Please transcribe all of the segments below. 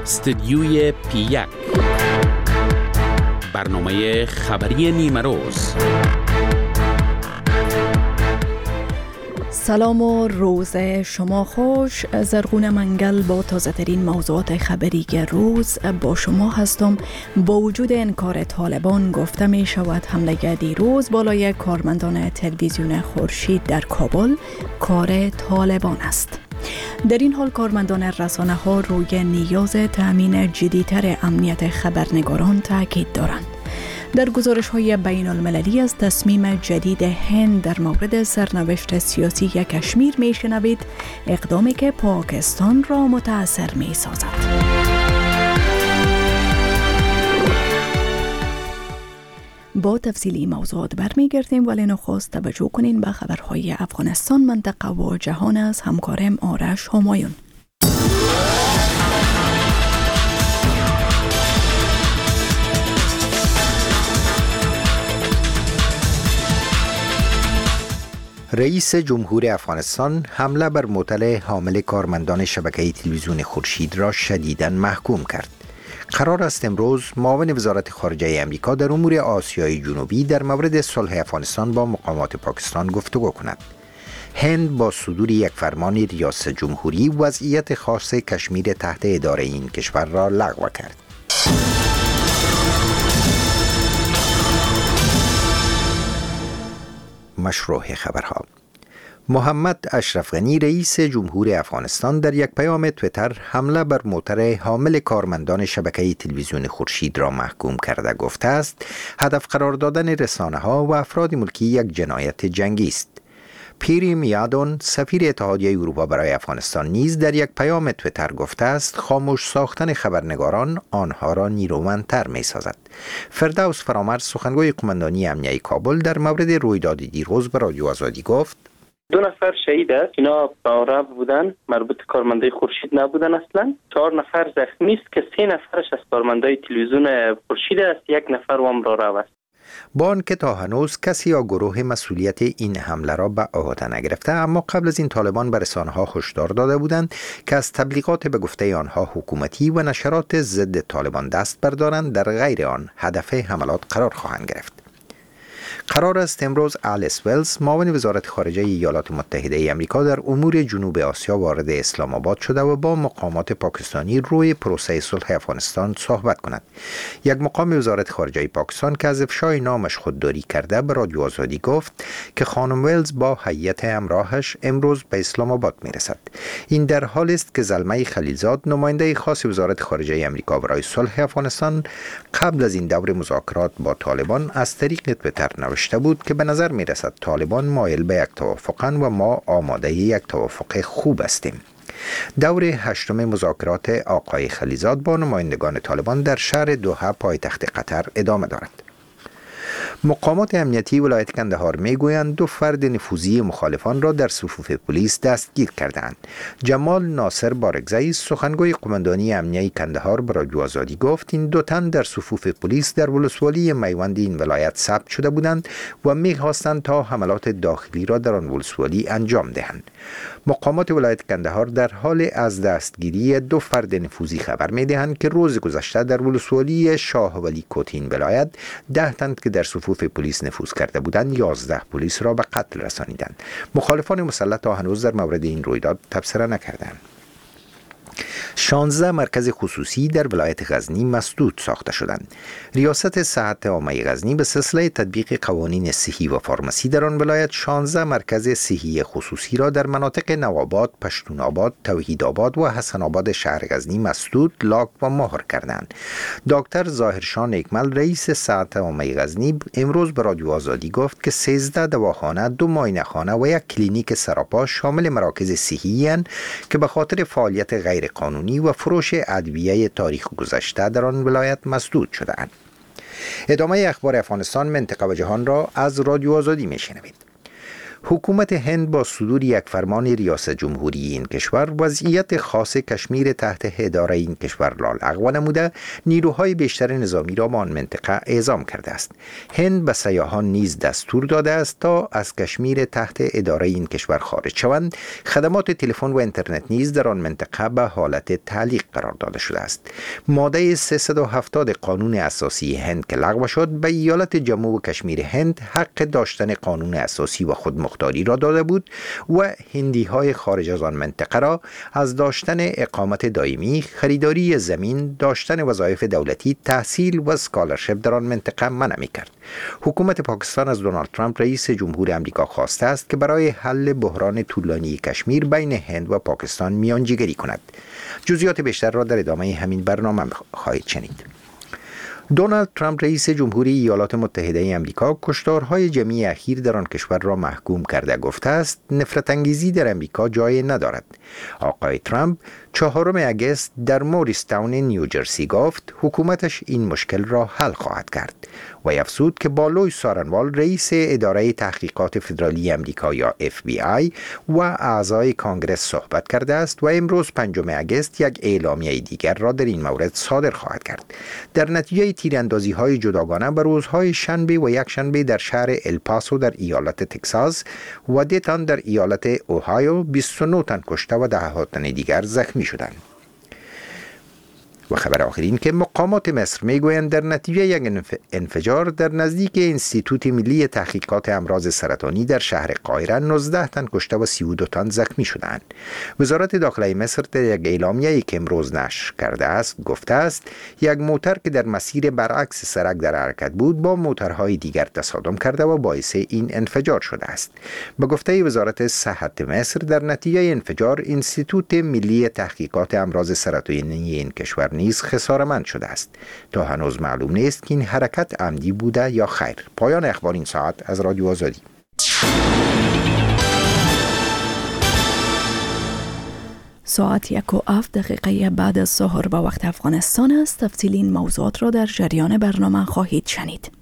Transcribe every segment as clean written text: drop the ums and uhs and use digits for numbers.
استدیوی P1 برنامه خبری نیمه روز. سلام و روز شما خوش. زرغون منگل با تازه ترین موضوعات خبری روز با شما هستم. با وجود انکار طالبان گفته می شود حمله دیروز بالای کارمندان تلویزیون خورشید در کابل کار طالبان است. در این حال کارمندان رسانه ها روی نیاز تأمین جدی‌تر امنیت خبرنگاران تاکید دارند. در گزارش‌های بین المللی از تصمیم جدید هند در مورد سرنوشت سیاسی کشمیر می‌شنوید، اقدامی که پاکستان را متأثر می‌سازد. با تفصیل این موضوعات برمیگردیم، ولی نخست توجه کنین به خبرهای افغانستان، منطقه و جهان از همکارم آرش همایون. رئیس جمهور افغانستان حمله بر معطل حامل کارمندان شبکه تلویزیون خورشید را شدیداً محکوم کرد. قرار است امروز معاون وزارت خارجه امریکا در امور آسیای جنوبی در مورد صلح افغانستان با مقامات پاکستان گفتگو کند. هند با صدور یک فرمان ریاست جمهوری وضعیت خاص کشمیر تحت اداره این کشور را لغو کرد. مشروع خبرها. محمد اشرف غنی رئیس جمهور افغانستان در یک پیام تویتر حمله بر موتر حامل کارمندان شبکه تلویزیون خورشید را محکوم کرده گفته است هدف قرار دادن رسانه‌ها و افراد ملکی یک جنایت جنگی است. پیری میادون سفیر اتحادیه اروپا برای افغانستان نیز در یک پیام تویتر گفته است خاموش ساختن خبرنگاران آنها را نیرومندتر می‌سازد. فردوس فرامرز سخنگوی قماندانی امنیه کابل در مورد رویداد دیروز به رادیو آزادی گفت 2 نفر شهید است. اینا آراب بودن، مربوط کارمندای خورشید نبودن اصلا. 4 نفر زخمی است که 3 نفرش از کارمندای تلویزیون خورشید است، 1 نفر هم راه است. با آنکه تا هنوز کسی یا گروه مسئولیت این حمله را به عهده نگرفته، اما قبل از این طالبان به رسانه‌ها هشدار داده بودند که از تبلیغات به گفته آنها حکومتی و نشرات ضد طالبان دست بردارند، در غیر آن هدف حملات قرار خواهند گرفت. قرار است امروز آلیس ولز معاون وزارت خارجه ایالات متحده آمریکا در امور جنوب آسیا وارد اسلام آباد شده و با مقامات پاکستانی روی پروسه صلح افغانستان صحبت کند. یک مقام وزارت خارجه پاکستان که از افشای نامش خودداری کرده به رادیو آزادی گفت که خانم ولز با هیئت همراهش امروز به اسلام آباد میرسد. این در حالی است که زلمه خلیلزاد نماینده خاص وزارت خارجه آمریکا برای صلح افغانستان قبل از این دور مذاکرات با طالبان از طریق توییتر نوشته بود که به نظر می رسد طالبان مایل به یک توافقند و ما آماده یک توافق خوب هستیم. دور 8 مذاکرات آقای خلیزاد با نمایندگان طالبان در شهر دوحه پایتخت قطر ادامه دارد. مقامات امنیتی ولایت کندهار میگویند 2 فرد نفوذی مخالفان را در صفوف پلیس دستگیر کردند. جمال ناصر بارگزئی سخنگوی قماندانی امنیه کندهار به رادیو آزادی گفت این 2 تن در صفوف پلیس در ولسوالی میوند این ولایت ثبت شده بودند و می‌خواستند تا حملات داخلی را در آن ولسوالی انجام دهند. مقامات ولایت کندهار در حال از دستگیری 2 فرد نفوذی خبر می‌دهند که روز گذشته در ولسوالی شاه ولی کوتین ولایت 10 تن که در صفوف پلیس نفوذ کرده بودند 11 پلیس را به قتل رسانیدند. مخالفان مسلح تا هنوز در مورد این رویداد تبصره نکردند. 16 مرکز خصوصی در ولایت غزنی مسدود ساخته شدند. ریاست صحت عامه غزنی به سلسله تطبیق قوانین صحی و فارمسی در آن ولایت 16 مرکز صحی خصوصی را در مناطق نوآباد، پشتونآباد، توحیدآباد و حسن آباد شهر غزنی مسدود، لاک و مهر کردند. دکتر ظاهرشاه نیکمل رئیس صحت عامه غزنی امروز به رادیو آزادی گفت که 13 دواخانه، 2 معاینه‌خانه و 1 کلینیک سراپا شامل مراکز صحی اند که به خاطر فعالیت غیر قانونی و فروش ادویه تاریخ گذشته در آن ولایت مسدود شده‌اند. ادامه اخبار افغانستان، منطقه و جهان را از رادیو آزادی میشنوید. حکومت هند با صدور یک فرمان ریاست جمهوری این کشور وضعیت خاص کشمیر تحت اداره این کشور را لغو نموده نیروهای بیشتر نظامی را به آن منطقه اعزام کرده است. هند به سیاحان نیز دستور داده است تا از کشمیر تحت اداره این کشور خارج شوند. خدمات تلفن و اینترنت نیز در آن منطقه به حالت تعلیق قرار داده شده است. ماده 370 قانون اساسی هند که لغو شد به ایالت جموں و کشمیر هند حق داشتن قانون اساسی و خودمختاری را داده بود و هندی های خارج از آن منطقه را از داشتن اقامت دائمی، خریداری زمین، داشتن وظایف دولتی، تحصیل و اسکالرشپ در آن منطقه منع می‌کرد. حکومت پاکستان از دونالد ترامپ رئیس جمهور آمریکا خواسته است که برای حل بحران طولانی کشمیر بین هند و پاکستان میانجیگری کند. جزئیات بیشتر را در ادامه همین برنامه خواهید شنید. دونالد ترامپ رئیس جمهوری ایالات متحده آمریکا کشتارهای جمعی اخیر در آن کشور را محکوم کرده گفته است نفرت انگیزی در آمریکا جای ندارد. آقای ترامپ 4 اگست در موریس تاون نیوجرسی گفت حکومتش این مشکل را حل خواهد کرد و افزود که با لوی سارنوال رئیس اداره تحقیقات فدرالی آمریکا یا FBI و اعضای کانگرس صحبت کرده است و امروز 5 اگست یک اعلامیه دیگر را در این مورد صادر خواهد کرد. در نتیجه تیراندازی‌های جداگانه به روزهای شنبه و یک شنبه در شهر الپاسو در ایالت تگزاس و دیتان در ایالت اوهایو 29 تن کشته و 10 تن دیگر زخمی شدند. و خبر آخرین که مقامات مصر میگویند در نتیجه یک انفجار در نزدیک انستیتوت ملی تحقیقات امراض سرطانی در شهر قاهره 19 تن کشته و 32 تن زخمی شدند. وزارت داخله مصر در یک اعلامیه‌ای که امروز نشر کرده است گفته است یک موتر که در مسیر برعکس سرک در حرکت بود با موترهای دیگر تصادم کرده و باعث این انفجار شده است. به گفته وزارت صحت مصر در نتیجه انفجار انستیتوت ملی تحقیقات امراض سرطانی این کشور نیز خساره‌مند شده است. تا هنوز معلوم نیست که این حرکت عمدی بوده یا خیر. پایان اخبار این ساعت از رادیو آزادی. ساعت 1:07 بعد از ظهر به وقت افغانستان است. تفصیل این موضوعات را در جریان برنامه خواهید شنید.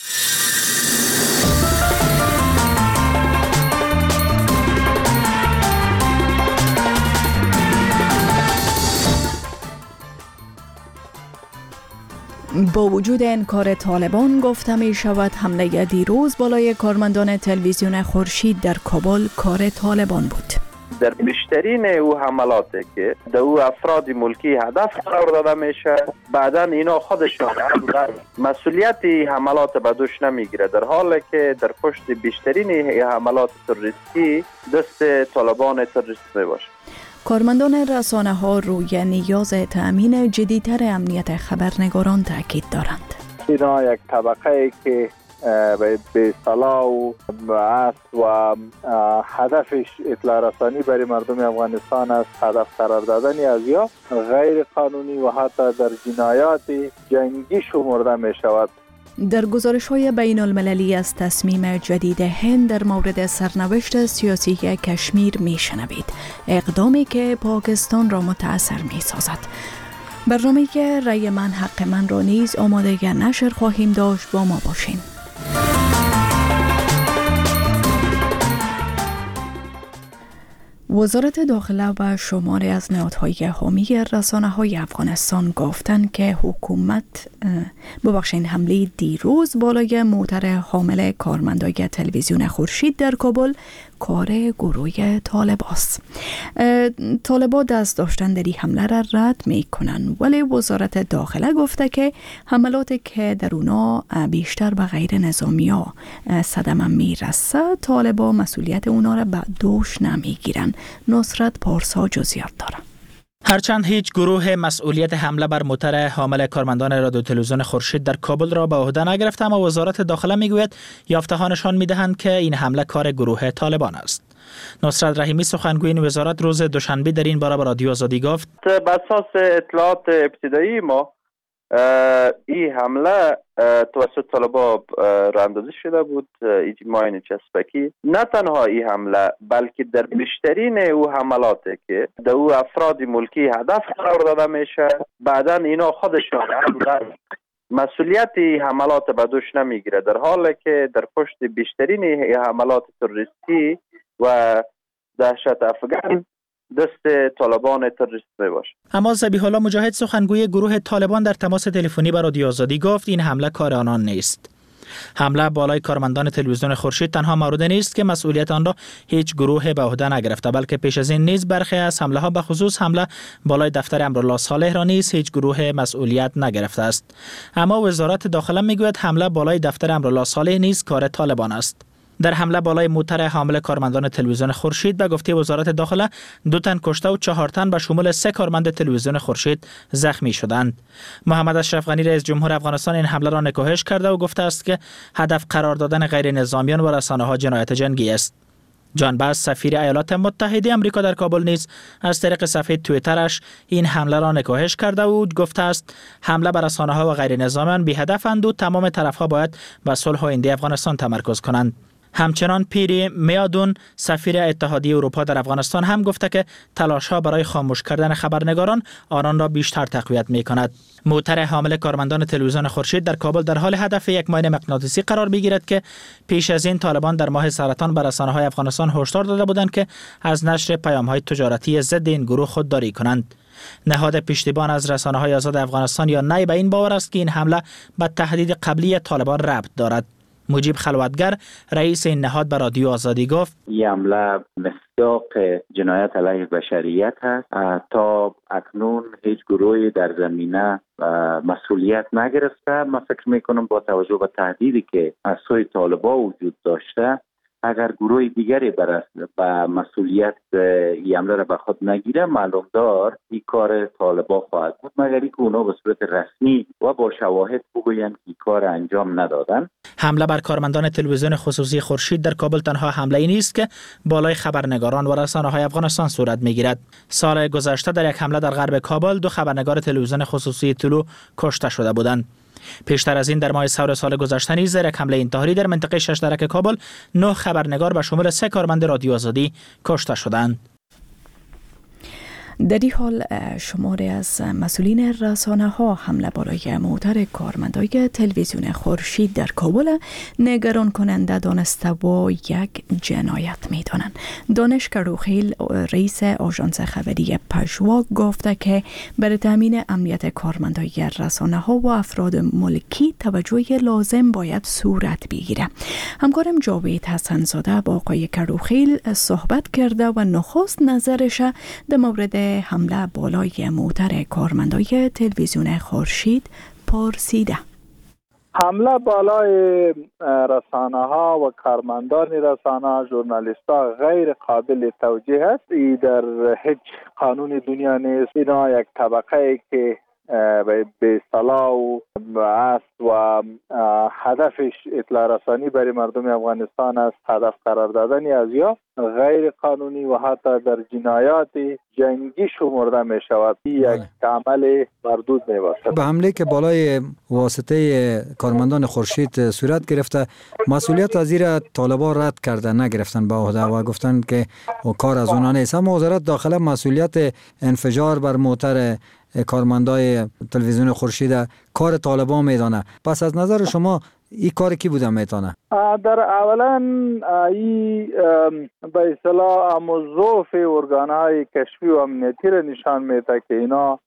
با وجود انکار طالبان گفته می شود حمله دیروز بالای کارمندان تلویزیون خورشید در کابل کار طالبان بود. در بیشترین او حملاتی که در او افراد ملکی هدف قرار داده میشه بعدا اینا خودشان مسئولیت حملات به دوش نمیگیره، در حالی که در پشت بیشترین حملات تروریستی دست طالبان تروریست میباشه. کارمندان رسانه ها روی نیاز تأمین جدی‌تر امنیت خبرنگاران تاکید دارند. اینا یک طبقه که به اصطلاح و اصل و هدفش اطلاع رسانی برای مردم افغانستان است، هدف قرار دادن از یا غیر قانونی و حتی در جنایات جنگی شمرده می شود. در گزارش‌های بین المللی از تصمیم جدید هند در مورد سرنوشت سیاسی کشمیر می‌شنوید، اقدامی که پاکستان را متأثر می‌سازد. برنامه‌ای که رأی من حق من را نیز آماده نشر خواهیم داشت. با ما باشین. وزارت داخله و شماری از نهادهای حامی رسانه‌های افغانستان گفتند که حکومت حمله دیروز بالای موتر حامل کارمندای تلویزیون خورشید در کابل کار گروه طالباست. طالبا دست داشتن در این حمله را رد میکنن، ولی وزارت داخله گفته که حملاتی که در اونا بیشتر به غیر نظامی ها صدمه میرسه طالبا مسئولیت اونا را به دوش نمیگیرن. نصرت پارسا جزئیات داره. هرچند هیچ گروه مسئولیت حمله بر موتر حامل کارمندان رادیو تلویزیون خورشید در کابل را به عهده نگرفته، اما وزارت داخله میگوید یافته‌ها نشان میدهند که این حمله کار گروه طالبان است. نصرت رحیمی سخنگوی وزارت روز دوشنبه در این باره به رادیو آزادی گفت بر اساس اطلاعات ابتدایی ما این حمله توسط طالبان راه اندازی شده بود. ماین چسبکی نه تنها این حمله بلکه در بیشترین او حملاتی که در او افراد ملکی هدف قرار داده میشه بعدا اینا خودشان مسئولیت حملات به دوش نمیگیره، در حالی که در پشت بیشترین حملات تروریستی و دهشت افغان دست طالبان تروریست باشه. اما ذبیح الله مجاهد سخنگوی گروه طالبان در تماس تلفنی با رادیو آزادی گفت این حمله کار آنان نیست. حمله بالای کارمندان تلویزیون خورشید تنها مورد نیست که مسئولیت آن را هیچ گروه به عهده نگرفته، بلکه پیش از این نیز برخی از حمله ها به خصوص حمله بالای دفتر امرالله صالح را نیز هیچ گروه مسئولیت نگرفته است. اما وزارت داخله میگوید حمله بالای دفتر امرالله صالح نیز کار طالبان است. در حمله بالای موتر حامل کارمندان تلویزیون خورشید به گفته وزارت داخله 2 تن کشته و 4 تن به شمول 3 کارمند تلویزیون خورشید زخمی شدند. محمد اشرف غنی رئیس جمهور افغانستان این حمله را نکوهش کرده و گفته است که هدف قرار دادن غیر نظامیان و رسانه‌ها جنایت جنگی است. جان باس سفیر ایالات متحده آمریکا در کابل نیز از طریق صفحه توییترش این حمله را نکوهش کرده و گفته است حمله بر رسانه‌ها و غیر نظامیان بی هدفند و تمام طرف‌ها باید به صلح و آینده افغانستان تمرکز کنند. همچنان پیری میادون سفیر اتحادیه اروپا در افغانستان هم گفته که تلاش‌ها برای خاموش کردن خبرنگاران آنان را بیشتر تقویت می‌کند. موتر حامل کارمندان تلویزیون خورشید در کابل در حال هدف یک ماین مغناطیسی قرار می‌گیرد که پیش از این طالبان در ماه سرطان بر رسانه‌های افغانستان هشدار داده بودند که از نشر پیام‌های تجارتی ضد این گروه خودداری کنند. نهاد پشتیبان از رسانه‌های آزاد افغانستان یا نی به این باور است که این حمله به تهدید قبلی طالبان ربط دارد. مجیب خلوتگر رئیس این نهاد به رادیو آزادی گفت این حمله مصداق جنایت علیه بشریت است. تا اکنون هیچ گروهی در زمینه مسئولیت نگرفته. من فکر میکنم با توجه به تهدیدی که از سوی طالبان وجود داشته، اگر گروه دیگری به مسئولیت این حمله را به خود نگیره، معلوم دار این کار طالبان خواهد بود، مگر اینکه اونا به صورت رسمی و با شواهد بگویند که این کار انجام ندادن. حمله بر کارمندان تلویزیون خصوصی خورشید در کابل تنها حمله ای نیست که بالای خبرنگاران و رسانه‌های افغانستان صورت میگیرد. سال گذشته در یک حمله در غرب کابل 2 خبرنگار تلویزیون خصوصی طلوع کشته شده بودند. پیشتر از این در ماه سور سال گذشته نیز در یک حمله انتحاری در منطقه ششدرک کابل 9 خبرنگار به شمول 3 کارمند رادیو آزادی کشته شدند. در این حال شماری از مسئولین رسانه‌ها حمله بالای موتر کارمندای تلویزیون خورشید در کابل نگران کننده دانسته و یک جنایت می‌دانند. دانش کروخیل رئیس آژانس خبری پژوا گفته که برای تامین امنیت کارمندای رسانه‌ها و افراد ملکی توجه لازم باید صورت بگیره. همکارم جاوید حسن‌زاده با آقای کروخیل صحبت کرده و نخست نظرش در مورد حمله بالای موتر کارمندای تلویزیون خورشید پرسیده. حمله بالای رسانه ها و کارمندان رسانه ژورنالیست ها غیر قابل توجیه است. ای در هیچ قانون دنیا نیست. اینا یک طبقه ای که به اصطلاح است و هدفش اطلاع رسانی برای مردم افغانستان است. هدف قرار دادن از یا غیر قانونی و حتی در جنایات جنگی شمرده می شود. یک عمل مردود می باشد. به حمله که بالای واسطه کارمندان خورشید صورت گرفته، مسئولیت از زیر طالبان رد کرده، نگرفتن به عهده و گفتن که کار از اونا نیست. اما وزارت داخله مسئولیت انفجار بر موتر کارمندای تلویزیون خورشید کار طالبان میدانه. پس از نظر شما این کار کی بوده میتونه؟ در اولا این به اصطلاح ضعف ارگان‌های کشفی و امنیتی را نشان میده که اینا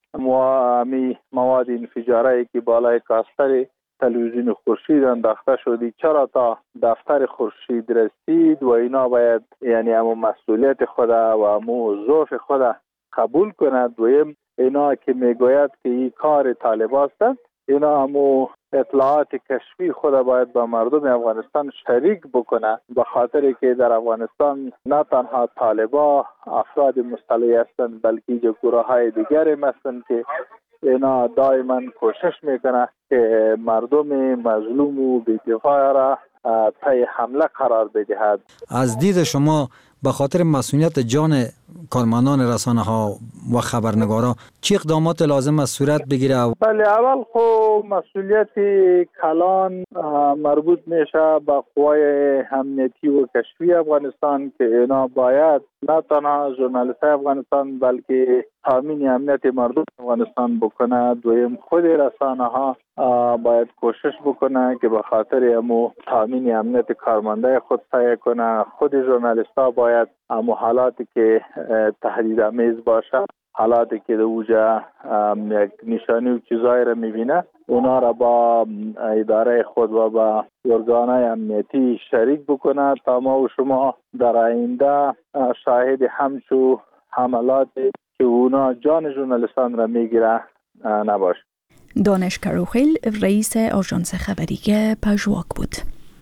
مواد انفجاری که بالای کاستر تلویزیون خورشید انداخته شدی چرا تا دفتر خورشید رسید و اینا باید یعنی همون مسئولیت خود و همون ضعف خود قبول کند. و اینا که میگوید که این کار طالبان است، اینا همو اطلاعات کشفی خود باید با مردم افغانستان شریک بکنه، به خاطر که در افغانستان نه تنها طالبان افراد مسلح هستند بلکه گروه های دیگری هستند که اینا دائما کوشش میکنه که مردم مظلوم و بی‌دفاع را پای حمله قرار بدهد. از دید شما به خاطر مسئولیت جان کارمندان رسانه ها و خبرنگارا چه اقدامات لازم است صورت بگیره؟ بله، اول خب مسئولیت کلان مربوط میشه به قوای امنیتی و کشفی افغانستان که اینا باید نه تنها ژورنالیست افغانستان بلکه تامین امنیت مردم افغانستان بکنه. دویم خود رسانه ها باید کوشش بکنه که به خاطر تامین امنیت کارمنده خود سعی کنه. خود ژورنالیست ها باید حالاتی که تهدیدآمیز باشه، حالاتی که در اوجا یک نشانی و چیزایی را میبینه، اونا را با اداره خود و با ارگانهای امنیتی شریک بکنه تا ما و شما در آینده شاهد همچو حملاتی که اونا جان ژورنالیستان را میگیره نباشه. دانش کروخیل رئیس آژانس خبری پژواک بود.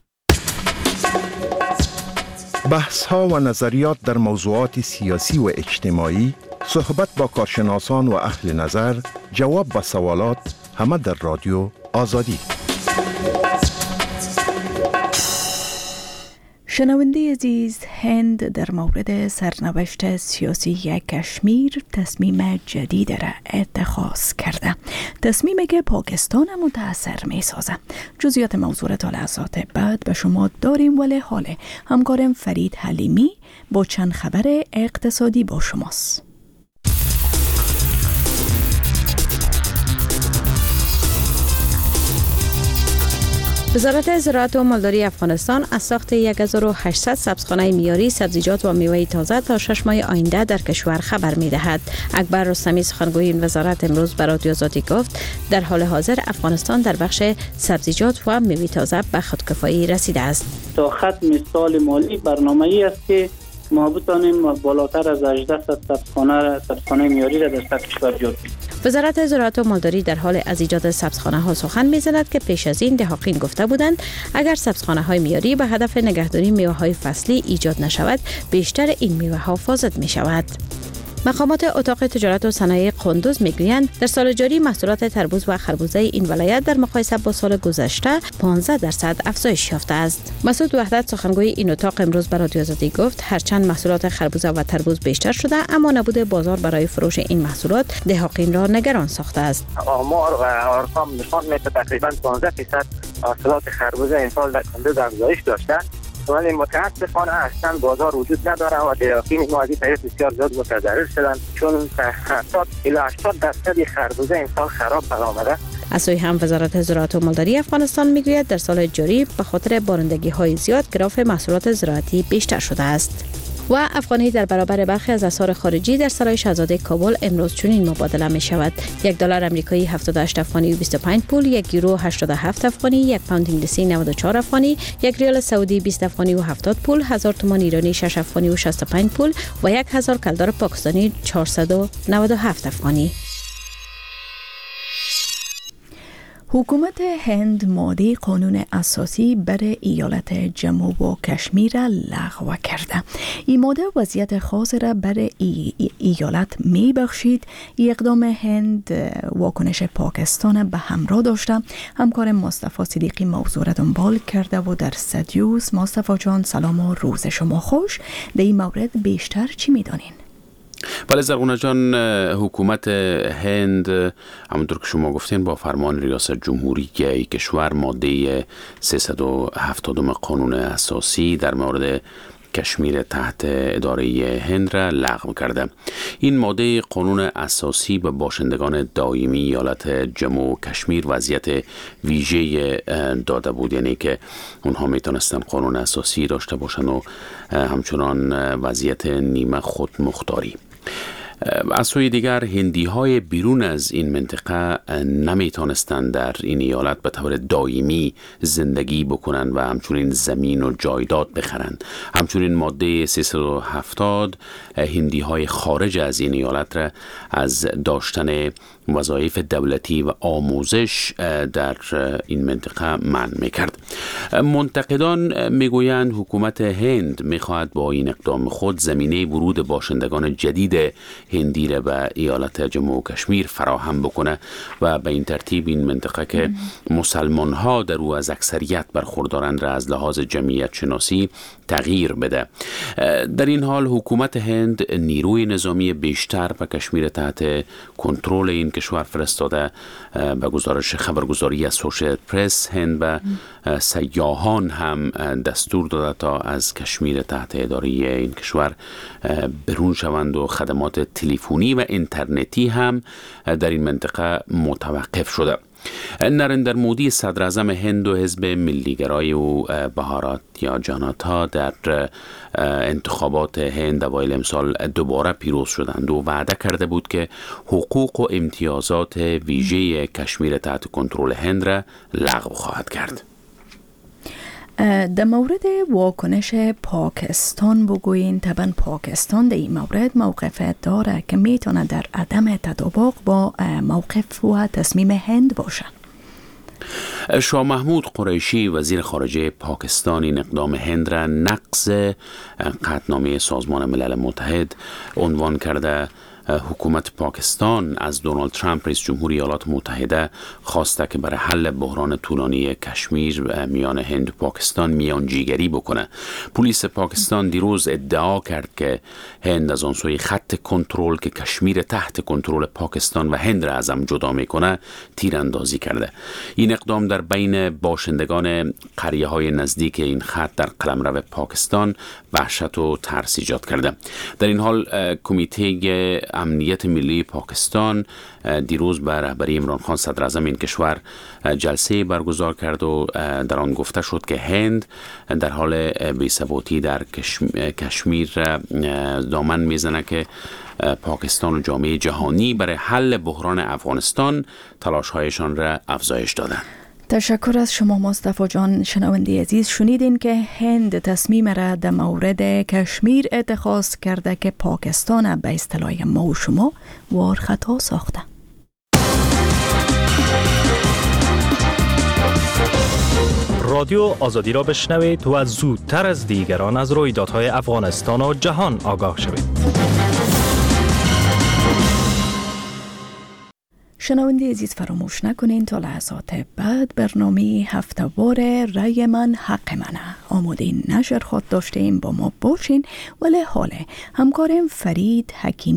بحث ها و نظریات در موضوعات سیاسی و اجتماعی، صحبت با کارشناسان و اهل نظر، جواب به سوالات، همه در رادیو آزادی. شنونده عزیز، هند در مورد سرنوشت سیاسی کشمیر تصمیم جدید را اتخاذ کرده. تصمیمی که پاکستان متاثر می سازه. جزئیات موضوع تا لحظات بعد به شما داریم، ولی حال همکارم فرید حلیمی با چند خبر اقتصادی با شماست. وزارت زراعت و مالداری افغانستان از ساخت 1800 سبزخانه معیاری سبزیجات و میوه تازه تا 6 ماه آینده در کشور خبر می‌دهد. اکبر رستمی سخنگوی این وزارت امروز به رادیو آزادی گفت در حال حاضر افغانستان در بخش سبزیجات و میوه تازه به خودکفایی رسیده است. تا ختم سال مالی برنامه‌ای است که ما بتانیم بالاتر از 1800 سبزخانه معیاری را در سطح کشور جا کنیم. وزارت زراعت و مالداری در حال از ایجاد سبزخانه ها سخن می‌زند که پیش از این دهاقین گفته بودند اگر سبزخانه های معیاری به هدف نگهداری میوه های فصلی ایجاد نشود، بیشتر این میوه ها فاسد می شود. مقامات اتاق تجارت و صنایع قندوز میگویند در سال جاری محصولات تربوز و خربوزه این ولایت در مقایسه با سال گذشته 15% افزایش یافته است. مسعود وحدت سخنگوی این اتاق امروز به رادیو آزادی گفت هرچند محصولات خربوزه و تربوز بیشتر شده، اما نبود بازار برای فروش این محصولات دهاقین را نگران ساخته است. آمار و ارقام نشان می‌دهد تقریبا 15% محصولات خربوزه این سال در قندوز افزایش داشته، ولی متاسفانه اصلا بازار وجود نداره و دهاقین ما از این طریق بسیار زیاد متضرر شدن، چون 70 الی 80% خربوزه این سال خراب برآمده. از سوی هم وزارت زراعت و مالداری افغانستان میگوید در سال جاری به خاطر بارندگی‌های زیاد گراف محصولات زراعتی بیشتر شده است. و افغانی در برابر برخی از اسعار خارجی در سرای شاهزاده کابل امروز چنین مبادله می شود: $1 آمریکایی 78 افغانی و 25 پول، 1 یورو 87 افغانی، 1 پوند انگلیسی 94 افغانی، 1 ریال سعودی 20 افغانی و 70 پول، 1000 تومان ایرانی 6 افغانی و 65 پول و 1000 کلدار پاکستانی 497 افغانی. حکومت هند ماده قانون اساسی برای ایالت جمو و کشمیر را لغو کرده. این ماده وضعیت خاص را برای ایالت می بخشید. اقدام هند واکنش پاکستان به همراه داشته. همکار مصطفی صدیقی موضوع را دنبال کرده و در استودیوست. مصطفی جان سلام و روز شما خوش. در این مورد بیشتر چی می دانین؟ بله زرغونه جان، حکومت هند همونطور که شما گفتین با فرمان ریاست جمهوری کشور ماده 370 قانون اساسی در مورد کشمیر تحت اداره هند را لغو کرده. این ماده قانون اساسی به باشندگان دائمی ایالت جمو و کشمیر وضعیت ویژه داده بود، یعنی که اونها میتونستن قانون اساسی داشته باشن و همچنان وضعیت نیمه خود مختاری. از سوی دیگر هندی های بیرون از این منطقه نمیتونستند در این ایالت به طور دائمی زندگی بکنند و همچنین زمین و جایداد بخرند. همچنین ماده 370 هندی های خارج از این ایالت را از داشتن وظایف دولتی و آموزش در این منطقه منع میکرد. منتقدان میگویند حکومت هند میخواهد با این اقدام خود زمینه ورود باشندگان جدید هندی مدیر به ایالت جموں و کشمیر فراهم بکنه و به این ترتیب این منطقه که مسلمان ها در او از اکثریت برخوردارند را از لحاظ جمعیت شناسی تغییر بده. در این حال حکومت هند نیروی نظامی بیشتر به کشمیر تحت کنترل این کشور فرستاده. به گزارش خبرگزاری اسوسییتد پرس هند به سیاحان هم دستور داده تا از کشمیر تحت اداره این کشور برون شوند و خدمات تلفنی و اینترنتی هم در این منطقه متوقف شده. نریندر مودی صدر اعظم هند و حزب ملیگرای و بهارات یا جاناتا در انتخابات هند اوایل امسال دوباره پیروز شدند و وعده کرده بود که حقوق و امتیازات ویژه کشمیر تحت کنترل هند را لغو خواهد کرد. در مورد واکنش پاکستان بگویین. طبعا پاکستان در این مورد موقف داره که میتونه در عدم تطابق با موقف و تصمیم هند باشه. شاه محمود قریشی وزیر خارجه پاکستان این اقدام هند را نقض قطعنامه سازمان ملل متحد عنوان کرده. حکومت پاکستان از دونالد ترامپ رئیس جمهور ایالات متحده خواسته که برای حل بحران طولانی کشمیر میان هند و پاکستان میانجیگری بکنه. پلیس پاکستان دیروز ادعا کرد که هند از آن سوی خط کنترل که کشمیر تحت کنترل پاکستان و هند را از هم جدا میکنه تیراندازی کرده. این اقدام در بین باشندگان قریه‌های نزدیک این خط در قلمرو پاکستان وحشت و ترس ایجاد کرده. در این حال کمیته امنیت ملی پاکستان دیروز به رهبری عمران خان صدر اعظم این کشور جلسه برگزار کرد و در آن گفته شد که هند در حال بی‌ثباتی در کشمیر دامن میزنه که پاکستان و جامعه جهانی برای حل بحران افغانستان تلاش‌هایشان را افزایش دادند. تشکر از شما مصطفی جان. شنونده عزیز، شنیدین که هند تصمیم را در مورد کشمیر اتخاذ کرده که پاکستان به اصطلاح ما و شما وارخطا ساخته. رادیو آزادی را بشنوید و زودتر از دیگران از رویدادهای افغانستان و جهان آگاه شوید. شنونده عزیز، فراموش نکنین تا لحظات بعد برنامه هفتهوار رای من حق منه آماده نشر خود داشتیم. با ما باشین. ولی حاله همکارم فرید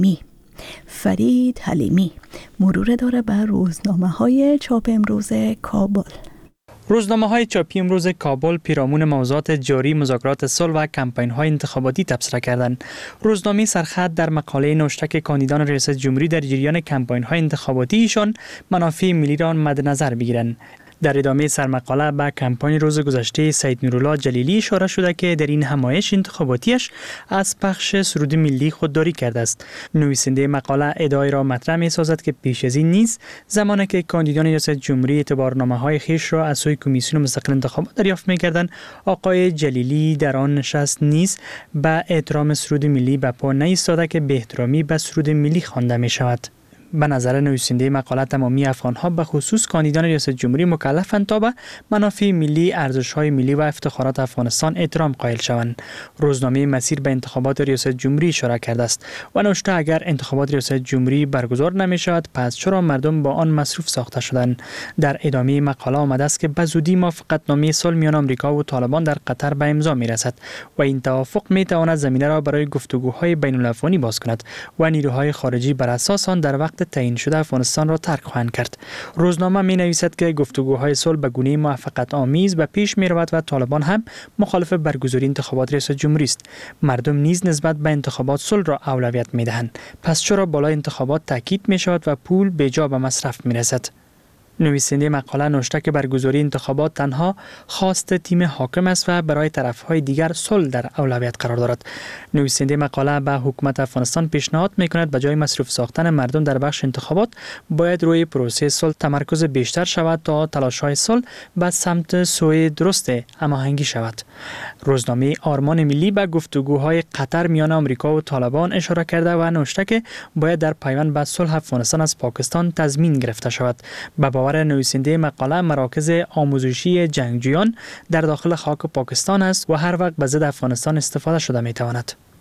حلیمی مرور داره بر روزنامه های چاپ امروز کابل. روزنامه های چاپی امروز کابل پیرامون موضوعات جاری مذاکرات صلح و کمپین های انتخاباتی تبصره کردند. روزنامه سرخط در مقاله نوشته که کاندیدان ریاست جمهوری در جریان کمپین های انتخاباتی ایشان منافع ملی را مد نظر بگیرند. در ادامه سرمقاله به کمپین روز گذشته سید نورالله جلیلی اشاره شده که در این همایش انتخاباتیش از پخش سرود ملی خودداری کرده است. نویسنده مقاله ادعای را مطرح می‌سازد که پیش از این نیز زمانی که کاندیدان ریاست جمهوری اعتبارنامه‌های خویش را از سوی کمیسیون مستقل انتخابات دریافت می‌کردند، آقای جلیلی در آن نشست نیز به احترام سرود ملی به پا نایستاده که به احترامی به سرود ملی خوانده می‌شود. به نظر نویسنده مقاله تمامی افغان‌ها به خصوص کاندیدان ریاست جمهوری مکلفند تا به منافع ملی، ارزش‌های ملی و افتخارات افغانستان احترام قائل شوند. روزنامه مسیر به انتخابات ریاست جمهوری اشاره کرده است و نوشته اگر انتخابات ریاست جمهوری برگزار نمی‌شود پس چرا مردم با آن مصروف ساخته شدند؟ در ادامه مقاله آمده است که به زودی موافقتنامه صلح میان آمریکا و طالبان در قطر به امضا می‌رسد و این توافق می‌تواند زمینه را برای گفتگوهای بین‌الافغانی باز کند و نیروهای خارجی بر اساس آن در وقت تعیین شده افغانستان را ترک خواهند کرد. روزنامه می نویسد که گفتگوهای صلح به گونه موافقت آمیز به پیش می رود و طالبان هم مخالف برگزاری انتخابات ریاست جمهوری است. مردم نیز نسبت به انتخابات صلح را اولویت می دهند. پس چرا بالای انتخابات تاکید می شود و پول به جا به مصرف می رسد؟ نویسنده مقاله نوشته که برگزاری انتخابات تنها خواست تیم حاکم است و برای طرفهای دیگر صلح در اولویت قرار دارد. نویسنده مقاله به حکومت افغانستان پیشنهاد می‌کند به جای مصروف ساختن مردم در بخش انتخابات باید روی پروسه صلح تمرکز بیشتر شود تا تلاش‌های صلح به سمت سوی درست هماهنگی شود. روزنامه آرمان ملی به گفتگوهای قطر میان آمریکا و طالبان اشاره کرده و نوشته که باید در پیوند به صلح افغانستان از پاکستان تضمین گرفته شود. به باور نویسنده مقاله مراکز آموزشی جنگجویان در داخل خاک پاکستان است و هر وقت به ضد افغانستان استفاده شده می‌تواند.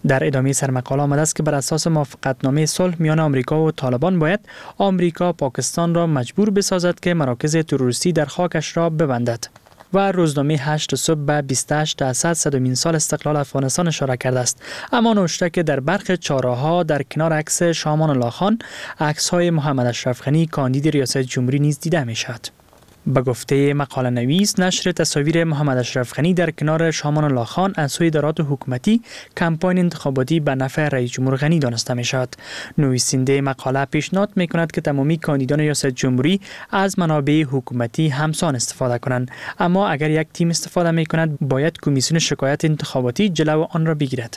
در ادامه سرمقاله آمده است که بر اساس موافقتنامه صلح میان آمریکا و طالبان باید آمریکا پاکستان را مجبور بسازد که مراکز تروریستی در خاکش را ببندد. و روزنامه 8 صبح به 28 اسد 100مین سال استقلال افغانستان اشاره کرده است. اما نوشته که در برخی چهارراها در کنار عکس شامان الله خان عکس‌های محمد اشرف غنی کاندید ریاست جمهوری نیز دیده می‌شود. به گفته مقاله نویس، نشر تصاویر محمد اشرف غنی در کنار شامان الله خان از سوی ادارات حکومتی کمپاین انتخاباتی به نفع رئیس جمهور غنی دانسته می شود. نویسنده مقاله پیشنهاد می کند که تمامی کاندیدان ریاست جمهوری از منابع حکومتی همسان استفاده کنند، اما اگر یک تیم استفاده می کند باید کمیسیون شکایت انتخاباتی جلو آن را بگیرد.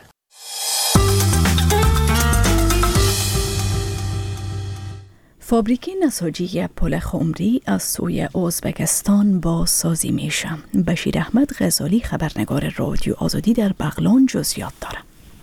فابریکه نساجی پل خمری از سوی ازبکستان بازسازی میشه. بشیر احمد غزالی خبرنگار رادیو آزادی در بغلان جزئیات داره.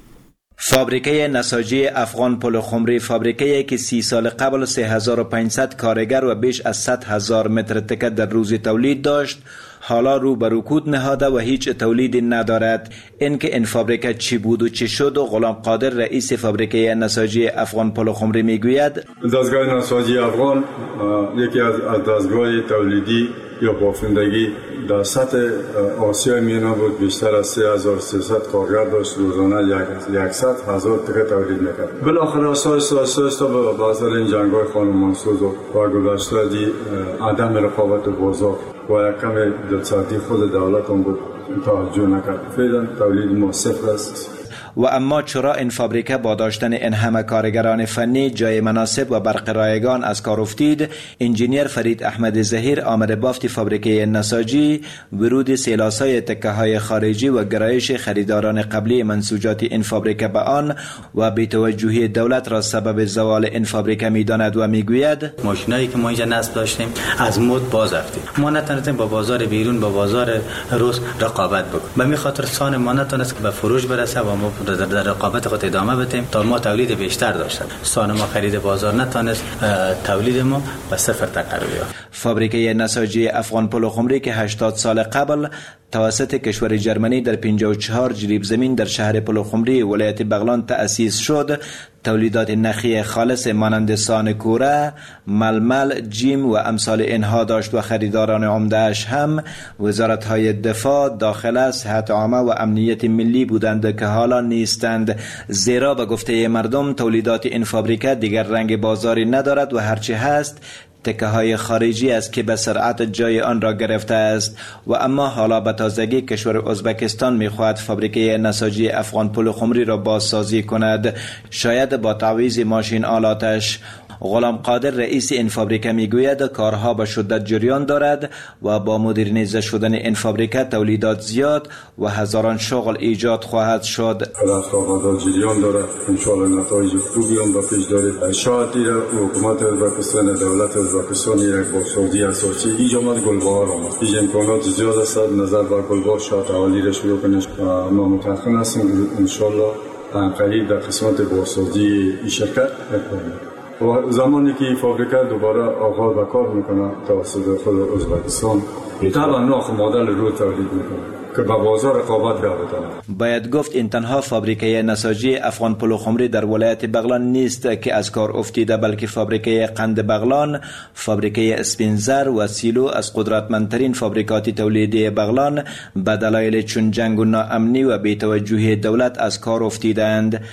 فابریکه نساجی افغان پل خمری فابریکه‌ای که 30 سال قبل 3500 کارگر و بیش از 100,000 متر تکه در روز تولید داشت، حالا رو به رکود نهاده و هیچ تولیدی ندارد. اینکه این فابریکه چی بود و چی شد و غلام قادر رئیس فابریکه نساجی افغان پل خمری میگوید: دستگاه نساجی افغان یکی از دستگاه تولیدی یا بافندگی در سطح آسیا میانه بود. بیشتر از 3300 کارگر داشت، روزانه 100,000 تکه تولید میکرد. بالاخره اساس به بازار این جنگ‌های خانمانسوز و گذشته دی عدم رقابت بازار و یک کم دلسردی خود دولت هم بود توجه نکرد. فعلا تولید ما صفر است. و اما چرا این فابریکه با داشتن این همه کارگران فنی جای مناسب و برق رایگان از کار افتید؟ انجینیر فرید احمد ظهیر آمر بافت فابریکه نساجی ورود سیلاسای تکه‌های خارجی و گرایش خریداران قبلی منسوجات این فابریکه به آن و بی‌توجهی دولت را سبب زوال این فابریکه می‌داند و میگوید: ماشینایی که ما اینجا نصب داشتیم از مد باز رفتیم. ما نتونستیم با بازار بیرون با بازار روس رقابت بکنیم. به همین خاطر سان ما نتونست به فروش برسه و ما در رقابت خود ادامه بدیم تا ما تولید بیشتر داشتیم. سان ما خرید بازار نتونست تولید ما به صفر تقربی یافت. فابریکه نساجی افغان پل خمری که 80 سال قبل توسط کشور جرمنی در 54 جریب زمین در شهر پل خمری ولایت بغلان تأسیس شد، تولیدات نخی خالص مانند سان کوره، ململ، جیم و امثال اینها داشت و خریداران عمده‌اش هم وزارت‌های دفاع، داخله، صحت عامه و امنیت ملی بودند که حالا نیستند، زیرا به گفته مردم تولیدات این فابریکه دیگر رنگ بازاری ندارد و هرچی هست تکه های خارجی است که به سرعت جای آن را گرفته است. و اما حالا به تازگی کشور ازبکستان میخواهد فابریکه نساجی افغان پل خمری را بازسازی کند، شاید با تعویض ماشین آلاتش. غلام قادر رئیس این فابریکه میگوید کارها به شدت جریان دارد و با مدرنیزه شدن این فابریکه تولیدات زیاد و هزاران شغل ایجاد خواهد شد. رقابت جریان دارد، ان شاء الله نتایج خوبی هم به پیش دارد. شاید حکومت ازبکستان، دولت ازبکستان یک بازسازی اساسی ایجاد گلبهار آمد. این امکانات زیاد است. نظر بر گلبهار شاید حوالی را شروع کنیم. ما متأخر هستیم ان شاء الله قریب در قسمت بازسازی این شرکت می‌کنیم. و زمانی که این فابریکه دوباره آغاز به کار میکنه توسط خود ازبکستان، طبعا نوع مدل رو تولید میکنه که با بازار رقابت را بتونه. باید گفت این تنها فابریکه نساجی افغان پل خمری در ولایت بغلان نیست که از کار افتیده، بلکه فابریکه قند بغلان، فابریکه اسپینزر و سیلو از قدرتمندترین فابریکات تولیدی بغلان به دلایل چون جنگ و ناامنی و بی‌توجهی دولت از کار افتیدند.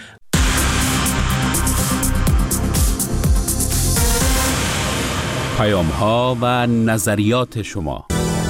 پیام‌ها و نظریات شما.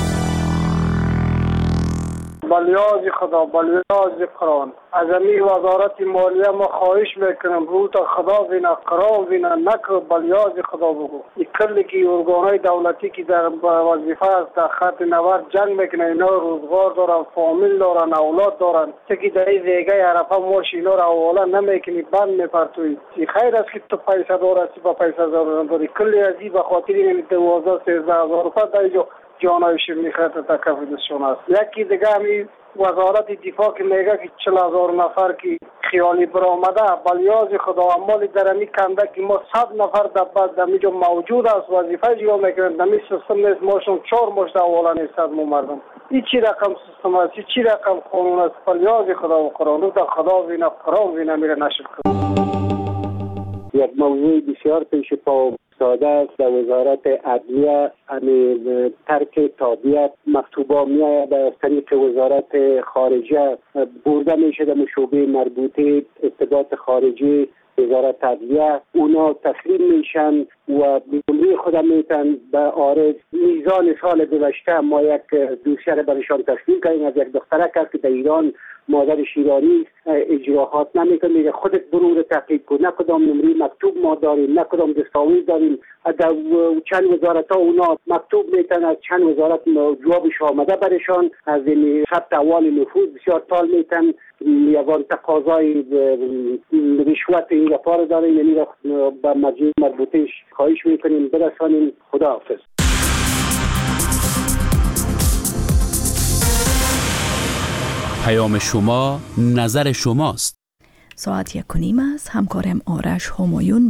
بلیاز خدا، بلیاز قرآن، از امی وزارت مالیه ما خواهش میکنم رو تا خدا وینا قرآن وینا نکر بلیاز خدا بگو. این کلی که ارگانهای دولتی که در وظیفه است در خط نورد جنگ میکنه، اینا روزگار دارن، فامیل دارن، اولاد دارن، چکی در این زیگه عرفه ماش اینا را اولا نمیکنی بند میپرتوی. خیر است که تو پیسه دار هستی با پیسه داری. کلی از این بخاطر این 12-13,000 روپیه در اینجا جانای شیرینی خیلی تکفیدشون است. یکی دیگه همی وزارت دفاع که میگه که 40,000 نفر که خیالی برآمده، بلیاز خدا عمالی در امی کنده که ما 100 نفر در اینجا موجود است وظیفه اجرا میکنند. در این سیستم نیست، ماشون 4 مشت اولا نیست مردم. این چی رقم سیستم است، چی رقم قانون است؟ فریاد خدا و قرآن تا خدا وینا قرآن وینا میره نشد کنه. یک موضوع بسیار پیش پا افتاده است. در وزارت عدلیه ترک تابعیت مکتوبا میآید از طریق وزارت خارجه برده میشه در شعبه مربوطه ارتباط خارجی وزارت عدلیه، اونا تسلیم میشن و نمره خود میتن به عارض. میزان سال گذشته ما یک دوسیه را برشان تسلیم کردیم از یک دختره که در ایران مادرش ایرانی اجراحات نمیکنه، میگه خودت برو رو تحقیق کن، نه کدام نمره مکتوب ما داریم، نه کدام دستاویز داریم. در چند وزارت ها اونا مکتوب میتن، از چند وزارت جوابش آمده برشان، از این ثبت احوال نفوذ بسیار طال میتن. یوان تقاضای رشوت این رفار داریم، یعنی به مرجع مربوطهش خواهش میکنیم برسانیم. خداحافظ. پیام شما، نظر شماست. ساعت 1:30 است. همکارم آرش همایون